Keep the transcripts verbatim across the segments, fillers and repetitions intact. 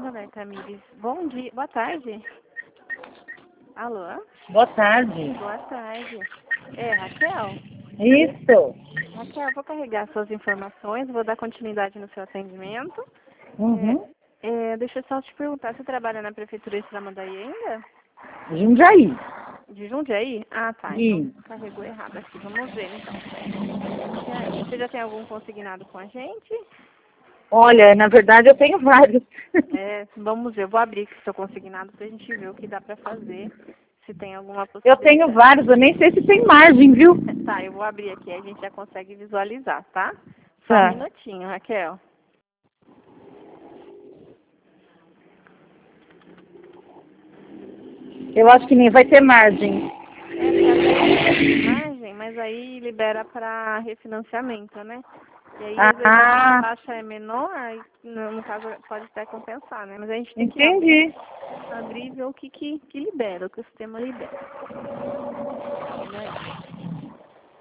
Roberta Tamires. Bom dia, boa tarde. Alô? Boa tarde. Boa tarde. É, Raquel? Isso. Raquel, vou carregar suas informações, vou dar continuidade no seu atendimento. Uhum. É, é, deixa eu só te perguntar, você trabalha na Prefeitura de Tramandaí ainda? Jundiaí. De Jundiaí? Ah, tá. Sim. Então carregou errado aqui. Vamos ver, então. Jundiaí. Você já tem algum consignado com a gente? Olha, na verdade eu tenho vários. É, vamos ver. Eu vou abrir aqui o seu consignado pra gente ver o que dá pra fazer. Se tem alguma Eu possibilidade. tenho vários, eu nem sei se tem margem, viu? Tá, eu vou abrir aqui, a gente já consegue visualizar, tá? Só um Tá. minutinho, Raquel. Eu acho que nem vai ter margem. É, tem até margem, mas aí libera para refinanciamento, né? E aí, às vezes, a Ah, taxa é menor, aí, no no caso, pode até compensar, né? Mas a gente tem que abrir, entendi. abrir e ver o que, que, que libera, o que o sistema libera. Olha aí.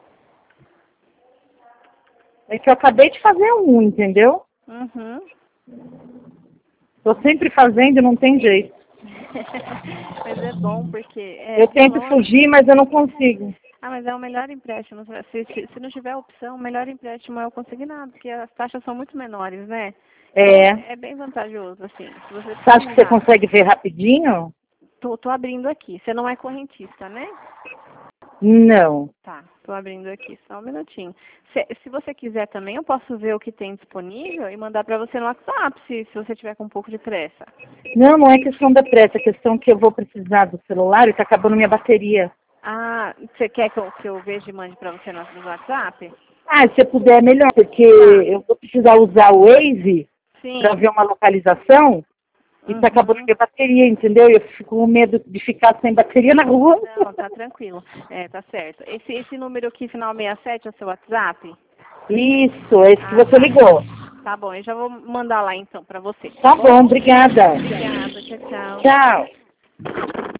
É que eu acabei de fazer um, entendeu? Uhum. Tô sempre fazendo e não tem jeito. Mas é bom, porque é, Eu de tento longe. fugir, mas eu não consigo. Ah, mas é o melhor empréstimo. Se, se, se não tiver opção, o melhor empréstimo é o consignado, porque as taxas são muito menores, né? Então É. é, é bem vantajoso, assim. Se você Você acha que você precisar. consegue ver rapidinho? Tô, tô abrindo aqui. Você não é correntista, né? Não. Tá, tô abrindo aqui, só um minutinho. Se, se você quiser também, eu posso ver o que tem disponível e mandar para você no WhatsApp, se, se você tiver com um pouco de pressa. Não, não é questão da pressa, é questão que eu vou precisar do celular e tá acabando minha bateria. Ah, você quer que eu, que eu veja e mande para você no, no WhatsApp? Ah, se você puder, é melhor, porque Tá, eu vou precisar usar o Waze para sim. ver uma localização e tá acabando Uhum. minha bateria, entendeu? Eu fico com medo de ficar sem bateria na rua. Não, tá tranquilo. É, tá certo. Esse, esse número aqui, final sessenta e sete, é o seu WhatsApp? Isso, é esse que Ah, você tá. ligou. Tá bom, eu já vou mandar lá então para você, tá Tá bom? bom, obrigada. Obrigada, tchau, tchau. Tchau.